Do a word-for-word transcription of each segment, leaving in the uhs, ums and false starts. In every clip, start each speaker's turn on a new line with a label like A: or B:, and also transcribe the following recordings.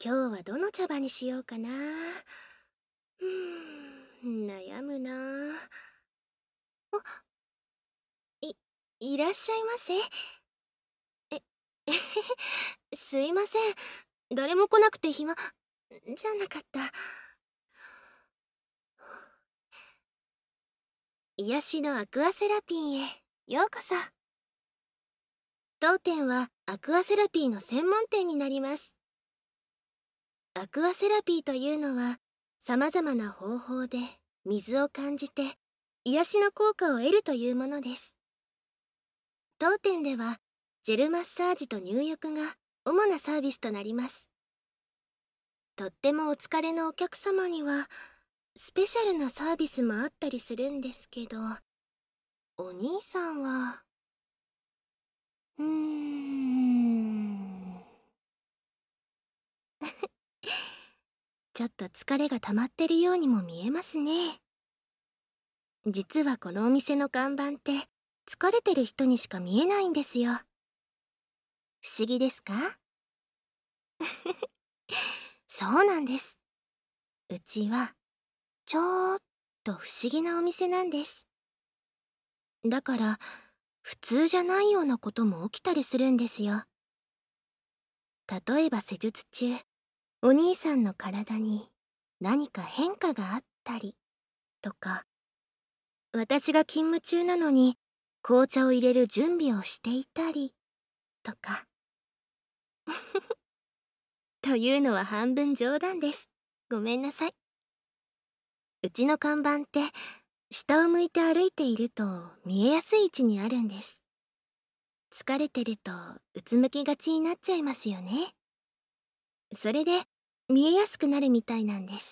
A: 今日はどの茶葉にしようかな。うーん、悩むな。あ、い、いらっしゃいませ。え、えへへ、すいません。誰も来なくて暇、じゃなかった。癒しのアクアセラピーへようこそ。当店はアクアセラピーの専門店になります。アクアセラピーというのは、様々な方法で水を感じて癒しの効果を得るというものです。当店ではジェルマッサージと入浴が主なサービスとなります。とってもお疲れのお客様にはスペシャルなサービスもあったりするんですけど、お兄さんはうーんちょっと疲れが溜まってるようにも見えますね。実はこのお店の看板って疲れてる人にしか見えないんですよ。不思議ですか？そうなんです。うちはちょっと不思議なお店なんです。だから普通じゃないようなことも起きたりするんですよ。例えば施術中、お兄さんの体に何か変化があったりとか、私が勤務中なのに紅茶を入れる準備をしていたりとか。というのは半分冗談です。ごめんなさい。うちの看板って下を向いて歩いていると見えやすい位置にあるんです。疲れてるとうつむきがちになっちゃいますよね。それで見えやすくなるみたいなんです。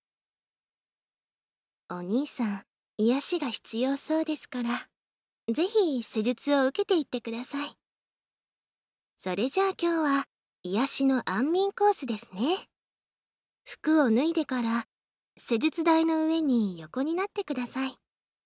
A: お兄さん、癒しが必要そうですから、ぜひ施術を受けていってください。それじゃあ今日は癒しの安眠コースですね。服を脱いでから施術台の上に横になってください。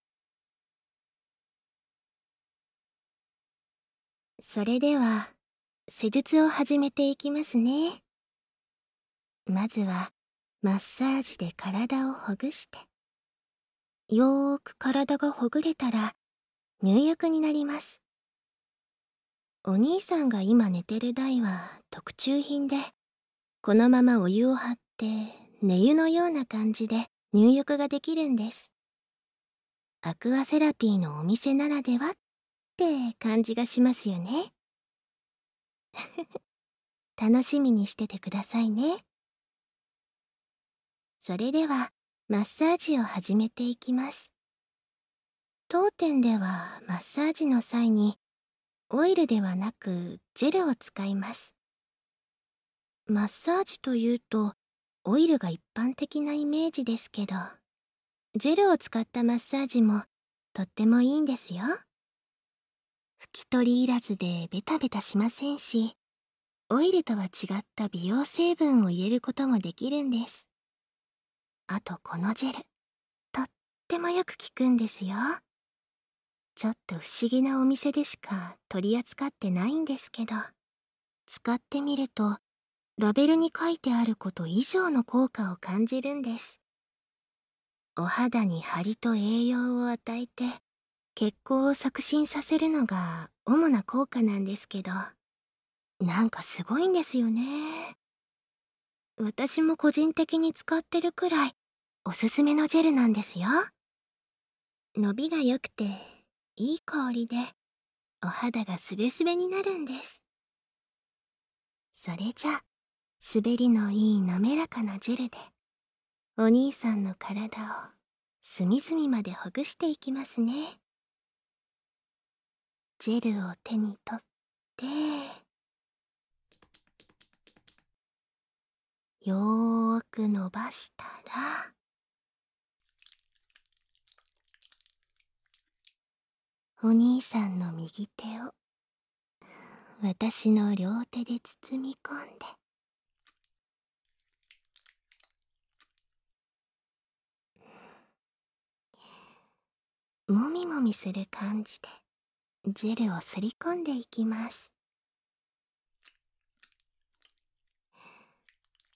A: それでは施術を始めていきますね。まずはマッサージで体をほぐして、よーく体がほぐれたら入浴になります。お兄さんが今寝てる台は特注品で、このままお湯を張って寝湯のような感じで入浴ができるんです。アクアセラピーのお店ならではって感じがしますよね。楽しみにしててくださいね。それではマッサージを始めていきます。当店ではマッサージの際にオイルではなくジェルを使います。マッサージというとオイルが一般的なイメージですけど、ジェルを使ったマッサージもとってもいいんですよ。拭き取りいらずでベタベタしませんし、オイルとは違った美容成分を入れることもできるんです。あとこのジェル、とってもよく効くんですよ。ちょっと不思議なお店でしか取り扱ってないんですけど、使ってみるとラベルに書いてあること以上の効果を感じるんです。お肌に張りと栄養を与えて血行を促進させるのが主な効果なんですけど、なんかすごいんですよね。私も個人的に使ってるくらいおすすめのジェルなんですよ。伸びが良くていい香りでお肌がスベスベになるんです。それじゃ滑りのいい滑らかなジェルでお兄さんの体を隅々までほぐしていきますね。ジェルを手に取ってよーく伸ばしたら、お兄さんの右手を私の両手で包み込んで、もみもみする感じでジェルをすり込んでいきます。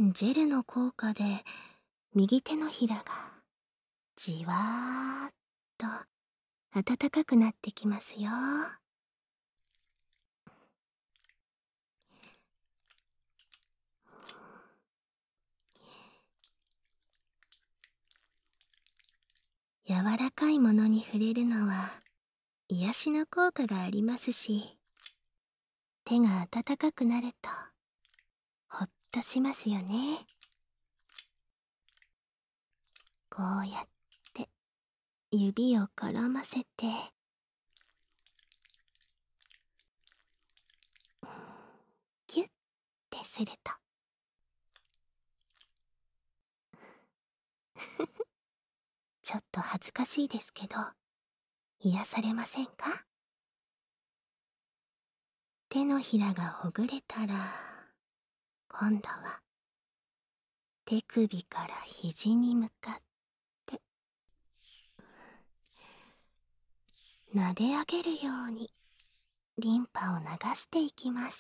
A: ジェルの効果で右手のひらがじわーっと暖かくなってきますよ。柔らかいものに触れるのは癒しの効果がありますし、手が温かくなるとほっとしますよね。こうやって指を絡ませて、キュッてするとちょっと恥ずかしいですけど、癒されませんか？手のひらがほぐれたら、今度は手首から肘に向かって撫で上げるようにリンパを流していきます。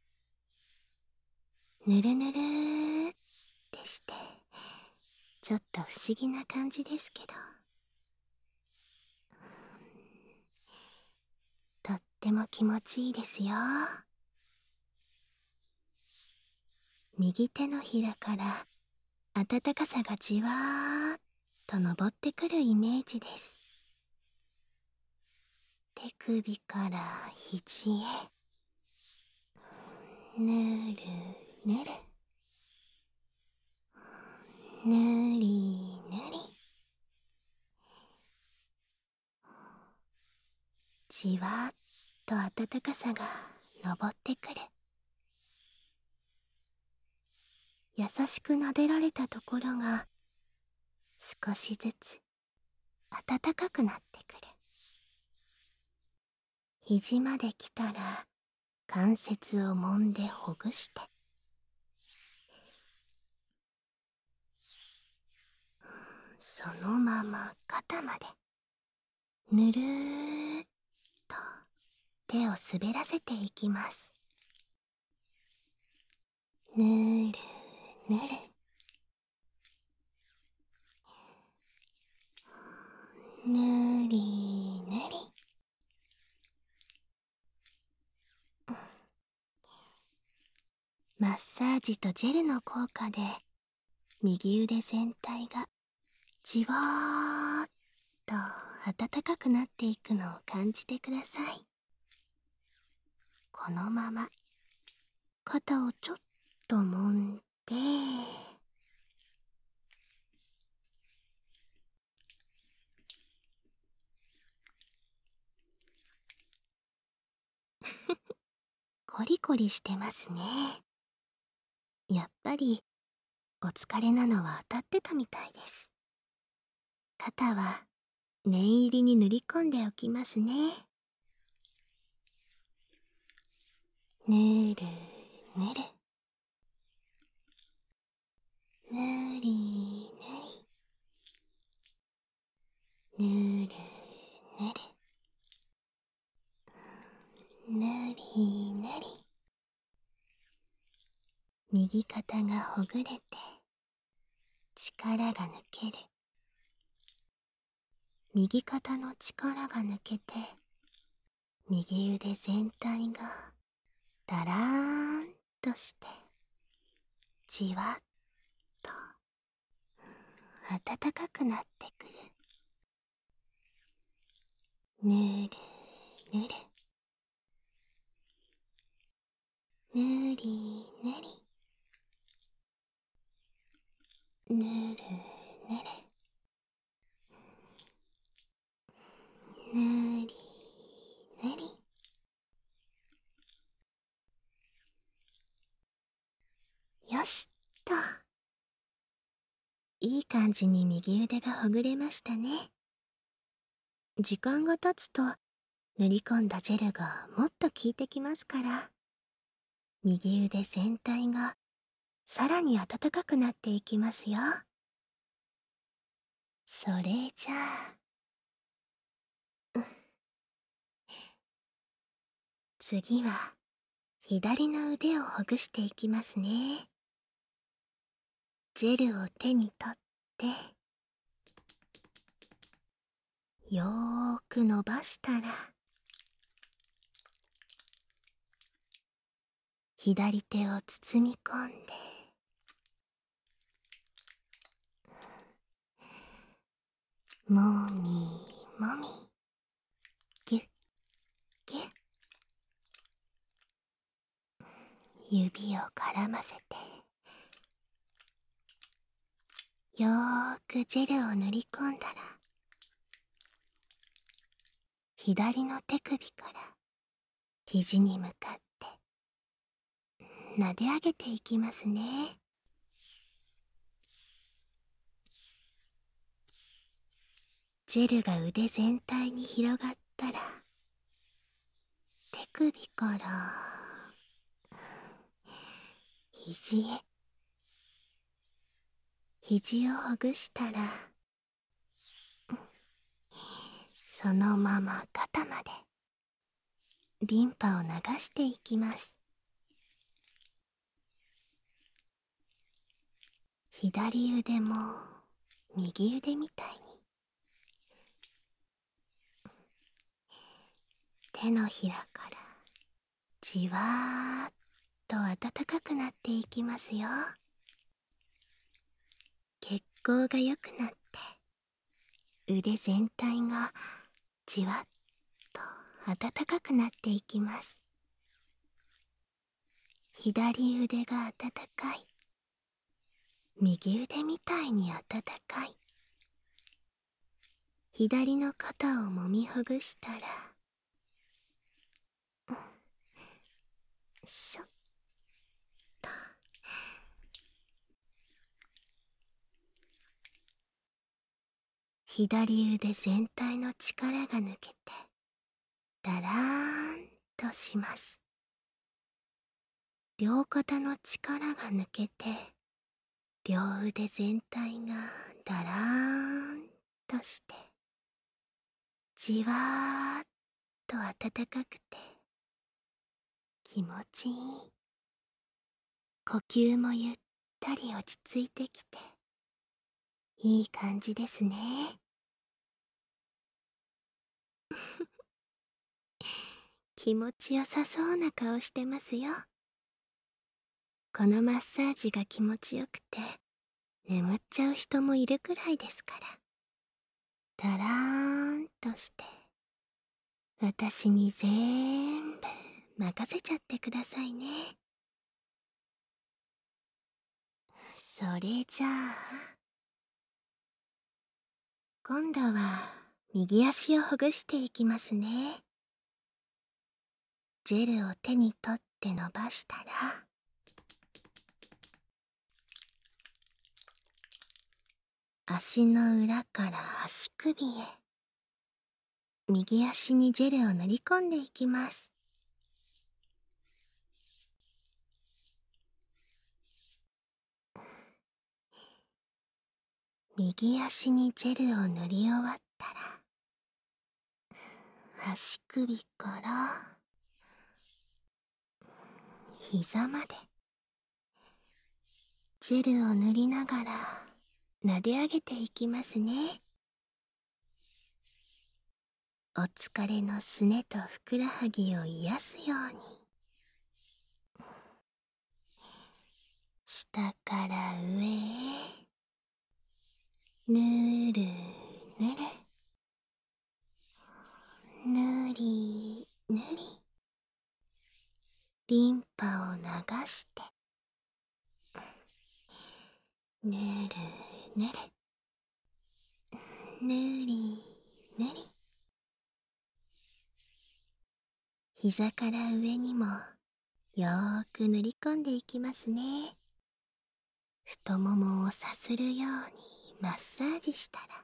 A: ぬるぬるーってして、ちょっと不思議な感じですけど、とっても気持ちいいですよ。右手のひらから温かさがじわーっと昇ってくるイメージです。手首から肘へ、ぬるぬる、ぬりぬり、じわっと温かさが昇ってくる。優しく撫でられたところが少しずつ暖かくなってくる。肘まで来たら関節を揉んでほぐして、そのまま肩までぬるーっと手を滑らせていきます。ぬるぬる、ぬりぬり。マッサージとジェルの効果で右腕全体がじわーっと暖かくなっていくのを感じてください。このまま肩をちょっと揉んで、コリコリしてますね。やっぱりお疲れなのは当たってたみたいです。肩は念入りに塗り込んでおきますね。ぬるぬる、ぬりぬり、ぬるぬる、ぬりぬり。右肩がほぐれて力が抜ける。右肩の力が抜けて右腕全体がだらーんとしてじわっと暖かくなってくる。ぬるぬる、ぬりぬり、ぬるぬる、ぬりぬり。よしっと。いい感じに右腕がほぐれましたね。時間が経つと塗り込んだジェルがもっと効いてきますから、右腕全体がさらに暖かくなっていきますよ。それじゃあ、次は左の腕をほぐしていきますね。 ジェルを手に取ってよーく伸ばしたら、左手を包み込んでもみもみ、ぎゅっぎゅっ、指を絡ませてよーくジェルを塗り込んだら、左の手首から肘に向かって撫で上げていきますね。ジェルが腕全体に広がったら、手首から肘へ、肘をほぐしたら、そのまま肩までリンパを流していきます。左腕も右腕みたいに手のひらからじわーっと暖かくなっていきますよ。血行が良くなって腕全体がじわっと暖かくなっていきます。左腕が暖かい、右腕みたいに暖かい。左の肩をもみほぐしたら、うん、しょっと。左腕全体の力が抜けてだらーんとします。両肩の力が抜けて両腕全体がだらーんとしてじわーっと暖かくて気持ちいい。呼吸もゆったり落ち着いてきていい感じですね。気持ちよさそうな顔してますよ。このマッサージが気持ちよくて眠っちゃう人もいるくらいですから、だらーんとして私に全部任せちゃってくださいね。それじゃあ今度は右足をほぐしていきますね。ジェルを手に取って伸ばしたら、足の裏から足首へ右足にジェルを塗り込んでいきます。右足にジェルを塗り終わったら、足首から膝までジェルを塗りながら撫で上げていきますね。お疲れのすねとふくらはぎを癒すように、下から上へぬるぬる、ぬりぬり、リンパを流してぬるぬる、ぬりぬり。膝から上にもよーく塗り込んでいきますね。太ももをさするようにマッサージしたら、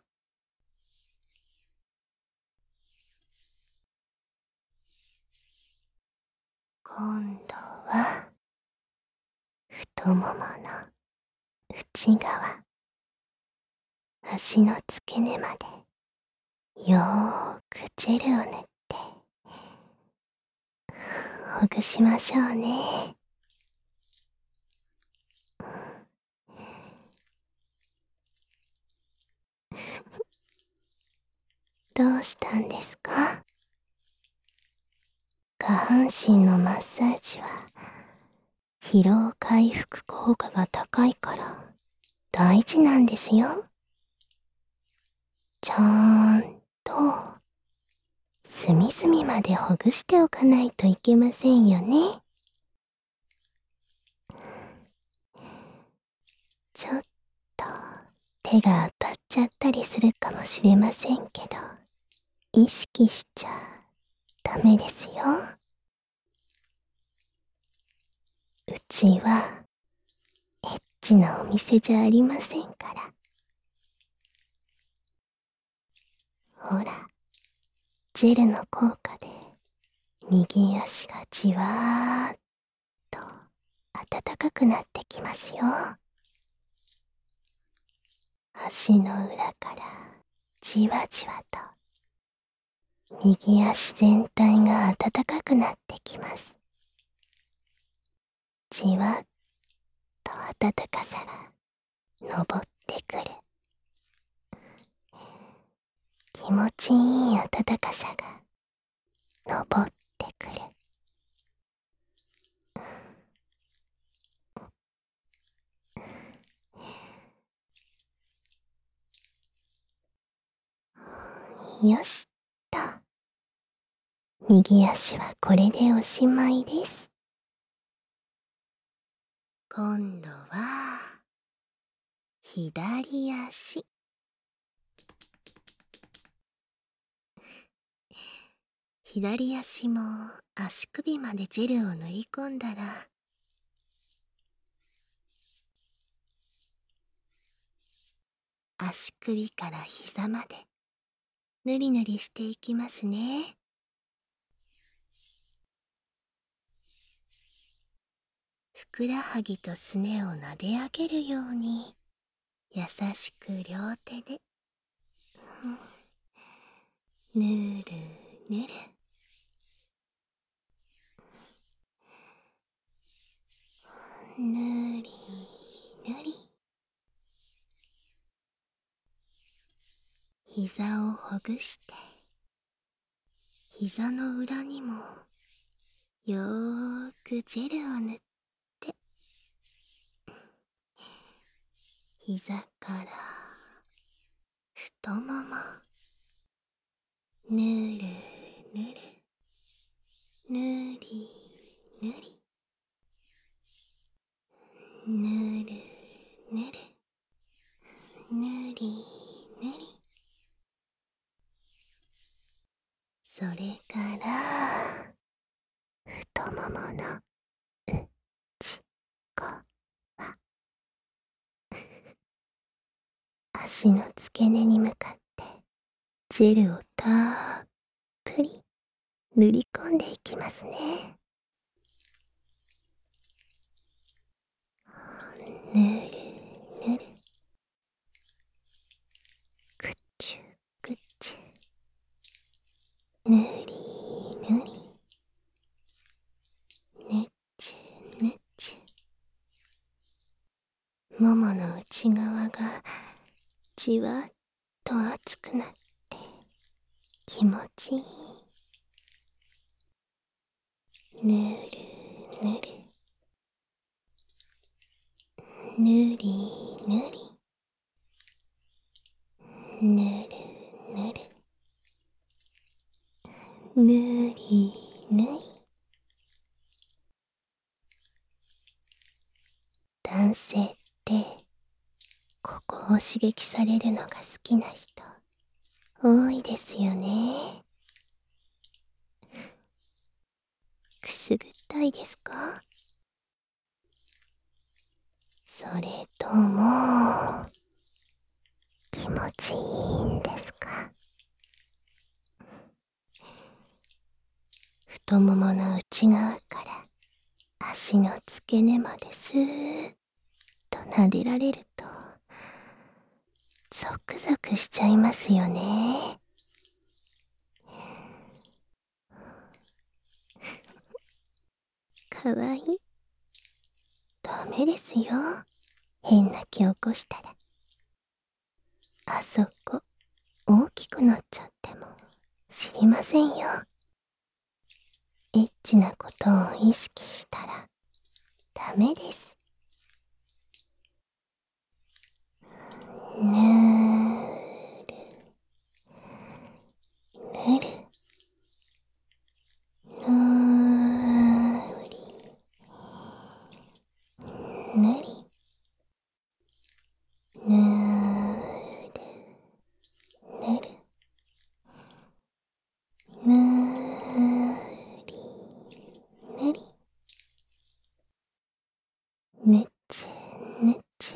A: 今度は太ももの内側、足の付け根までよーくジェルを塗ってほぐしましょうね。 どうしたんですか？下半身のマッサージは疲労回復効果が高いから大事なんですよ。ちゃんと隅々までほぐしておかないといけませんよね。ちょっと手が当たっちゃったりするかもしれませんけど、意識しちゃダメですよ。うちはエッチなお店じゃありませんから。ほら、ジェルの効果で右足がじわーっと暖かくなってきますよ。足の裏からじわじわと右足全体が暖かくなってきます。じわっと暖かさが昇ってくる。気持ちいい暖かさが昇ってくる。よしと。右足はこれでおしまいです。今度は左足。左足も足首までジェルを塗り込んだら、足首から膝までぬりぬりしていきますね。ふくらはぎとすねを撫で上げるように優しく両手で、うん、ぬるぬる。ぬりぬり。膝をほぐして膝の裏にもよーくジェルを塗って、膝から太もも、ぬるぬる、ぬりぬり、ぬるぬる、ぬりぬり。それから太ももの内側、足の付け根に向かってジェルをたっぷり塗り込んでいきますね。ぬるぬる、くちゅくちゅ、ぬりぬり、ねちゅねちゅ。ももの内側がじわっと熱くなって気持ちいい。ぬるぬる、ぬりぬり、ぬるぬる、ぬりぬり。男性ってここを刺激されるのが好きな人多いですよね。くすぐったいですか？それとも気持ちいいんですか？太ももの内側から足の付け根までスーッと撫でられるとゾクゾクしちゃいますよね。かわいい。ダメですよ、変な気起こしたら。あそこ大きくなっちゃっても知りませんよ。エッチなことを意識したらダメです。ぬーるぬるぬーりぬりぬーるぬるぬーりぬりぬちぬち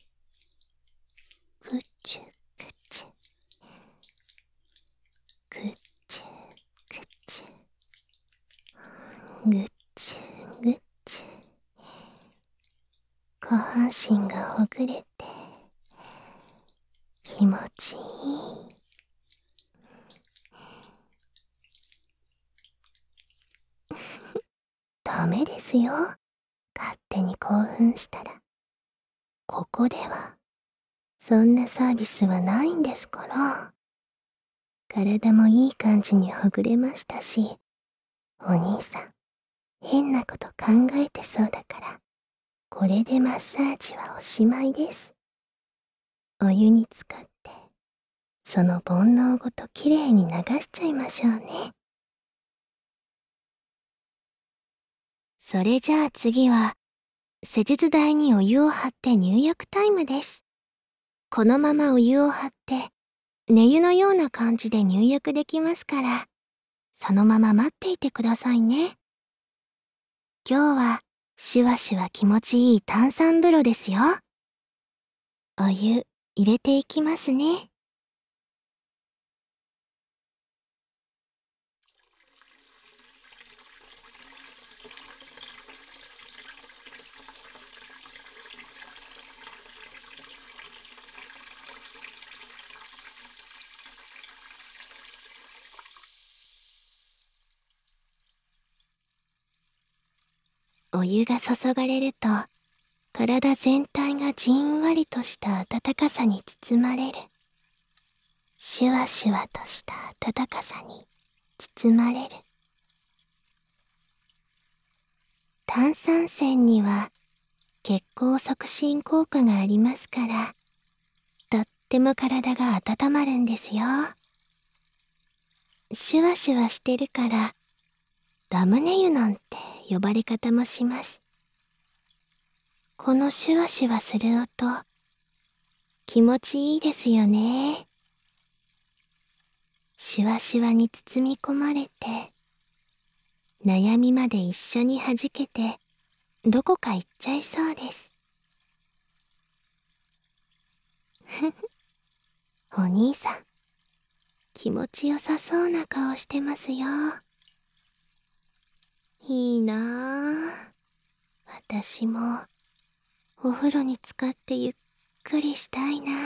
A: ぐちゅぐちゅぐちゅぐちゅぐちゅぐちゅ下半身がほぐれて気持ちいい。ダメですよ。勝手に興奮したら。ここではそんなサービスはないんですから。体もいい感じにほぐれましたし、お兄さん変なこと考えてそうだから、これでマッサージはおしまいです。お湯に浸かってその煩悩ごときれいに流しちゃいましょうね。それじゃあ次は施術台にお湯を張って入浴タイムです。このままお湯を張って寝湯のような感じで入浴できますから、そのまま待っていてくださいね。今日はシュワシュワ気持ちいい炭酸風呂ですよ。お湯入れていきますね。お湯が注がれると、体全体がじんわりとした温かさに包まれる。シュワシュワとした温かさに包まれる。炭酸泉には血行促進効果がありますから、とっても体が温まるんですよ。シュワシュワしてるから、ラムネ湯なんて呼ばれ方もします。このシュワシュワする音、気持ちいいですよね。シュワシュワに包み込まれて、悩みまで一緒に弾けて、どこか行っちゃいそうです。ふふ、お兄さん、気持ちよさそうな顔してますよ。いいなぁ。私もお風呂に浸かってゆっくりしたいなぁ。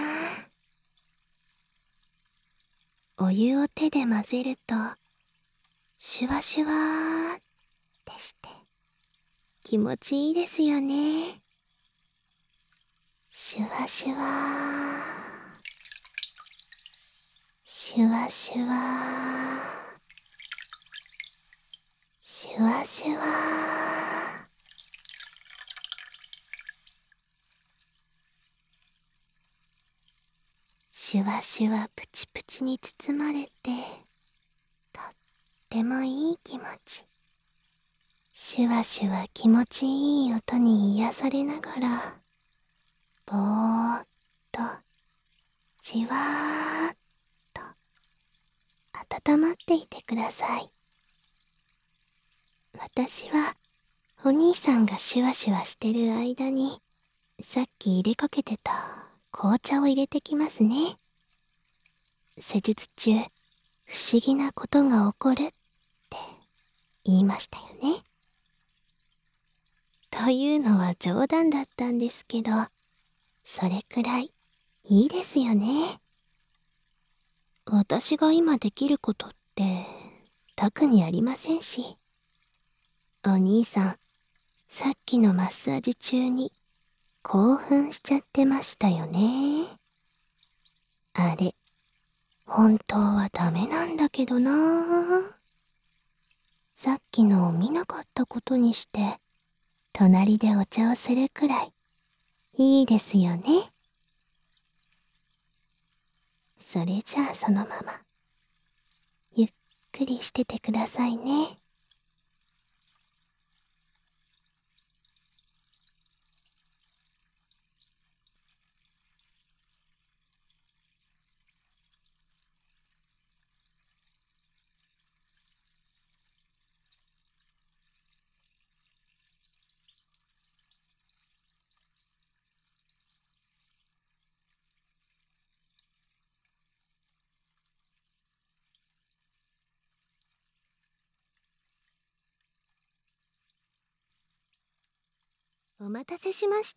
A: お湯を手で混ぜるとシュワシュワーってして気持ちいいですよね。シュワシュワー、シュワシュワー、シュワシュワー。シュワシュワプチプチに包まれて、とってもいい気持ち。シュワシュワ気持ちいい音に癒されながら、ぼーっとじわーっと温まっていてください。私はお兄さんがシュワシュワしてる間に、さっき入れかけてた紅茶を入れてきますね。施術中、不思議なことが起こるって言いましたよね。というのは冗談だったんですけど、それくらいいいですよね。私が今できることって特にありませんし。お兄さん、さっきのマッサージ中に興奮しちゃってましたよね。あれ、 本当はダメなんだけどなあ。さっきのを見なかったことにして、隣でお茶をするくらいいいですよね。それじゃあそのままゆっくりしててくださいね。お待たせしました。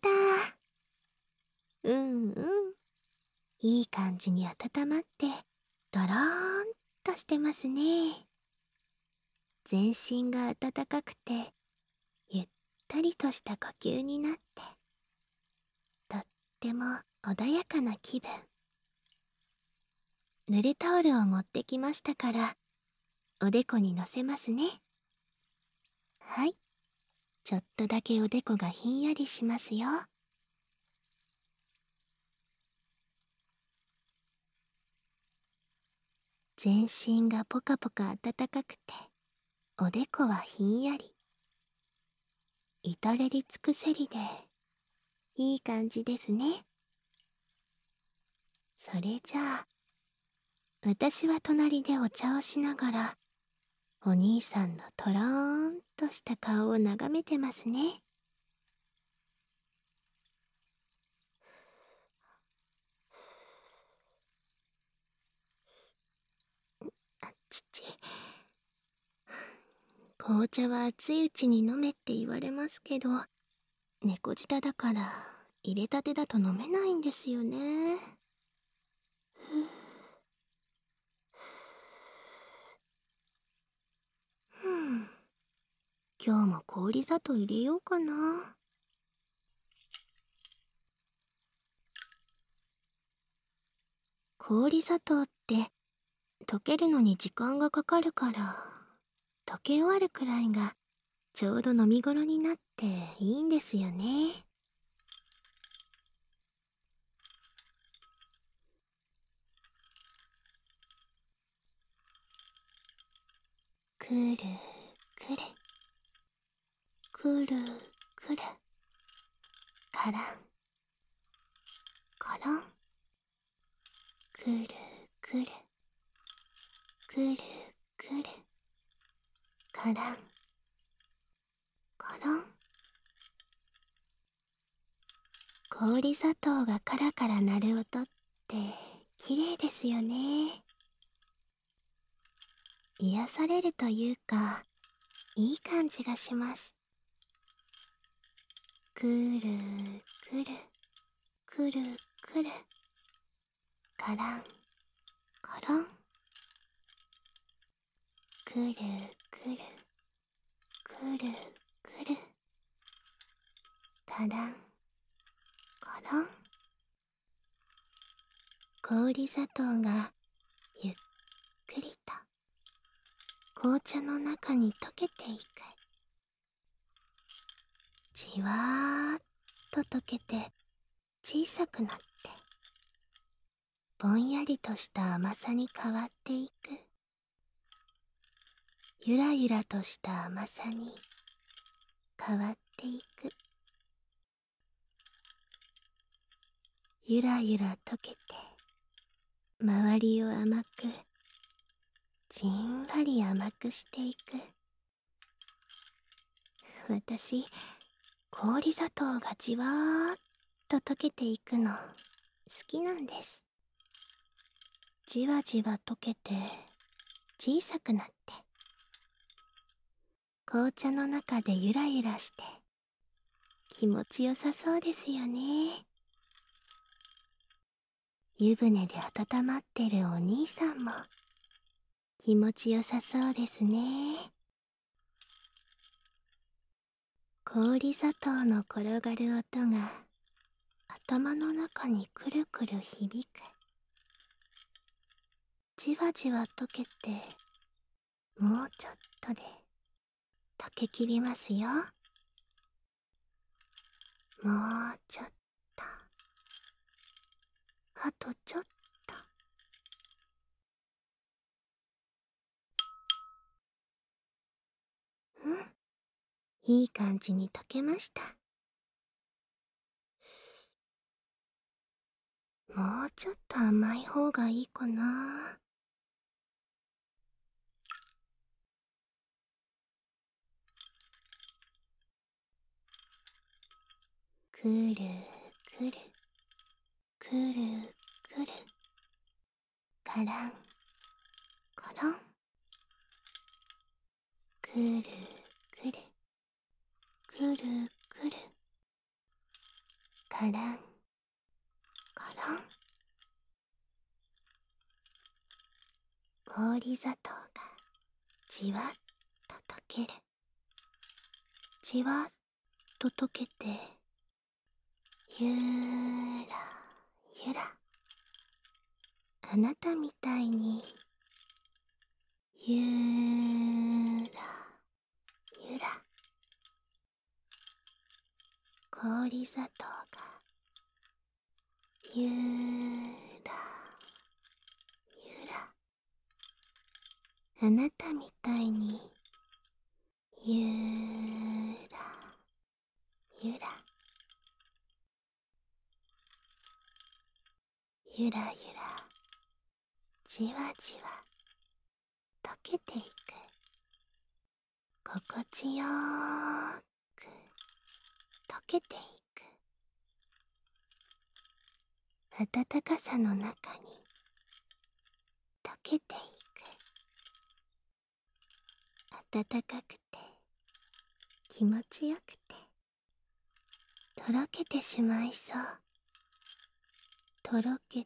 A: うんうん。いい感じに温まって、ドローンとしてますね。全身が温かくて、ゆったりとした呼吸になって、とっても穏やかな気分。濡れタオルを持ってきましたから、おでこにのせますね。はい。ちょっとだけおでこがひんやりしますよ。全身がポカポカ暖かくて、おでこはひんやり。至れり尽くせりで、いい感じですね。それじゃあ、私は隣でお茶をしながら、お兄さんのとろーんとした顔を眺めてますね。父、紅茶は熱いうちに飲めって言われますけど、猫舌だから入れたてだと飲めないんですよね。ふん、今日も氷砂糖入れようかな。氷砂糖って溶けるのに時間がかかるから、溶け終わるくらいがちょうど飲み頃になっていいんですよね。くるくるくるくる、からんからん、くるくるくるくる、からんからん。氷砂糖がカラカラ鳴る音って綺麗ですよね。癒されるというか、いい感じがします。くるくるくるくる、からんからん、くるくるくるくる、からんからん。氷砂糖がゆっくりと紅茶の中に溶けていく。じわーっと溶けて小さくなって、ぼんやりとした甘さに変わっていく。ゆらゆらとした甘さに変わっていく。ゆらゆら溶けて、周りを甘く、じんわり甘くしていく。私、氷砂糖がじわーっと溶けていくの好きなんです。じわじわ溶けて小さくなって、紅茶の中でゆらゆらして気持ちよさそうですよね。湯船で温まってるお兄さんも気持ちよさそうですね。氷砂糖の転がる音が頭の中にくるくる響く。 じわじわ溶けて、もうちょっとで溶けきりますよ。もうちょっと、あとちょっと。うん、いい感じに溶けました。もうちょっと甘い方がいいかな。くるくるくるくる、からんからん、くるくるくるくる、からんからん。氷砂糖がじわっと溶ける。じわっと溶けて、ゆらゆら、あなたみたいにゆらゆら。氷砂糖がゆらゆら、あなたみたいにゆらゆらゆらゆら、じわじわ溶けていく。心地よーく溶けていく。暖かさの中に溶けていく。暖かくて気持ちよくて、とろけてしまいそう。とろけて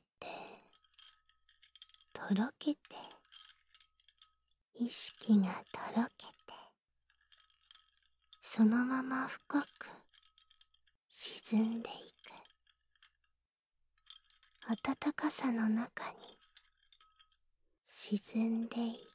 A: とろけて、意識がとろけて、そのまま深く沈んでいく。暖かさの中に沈んでいく。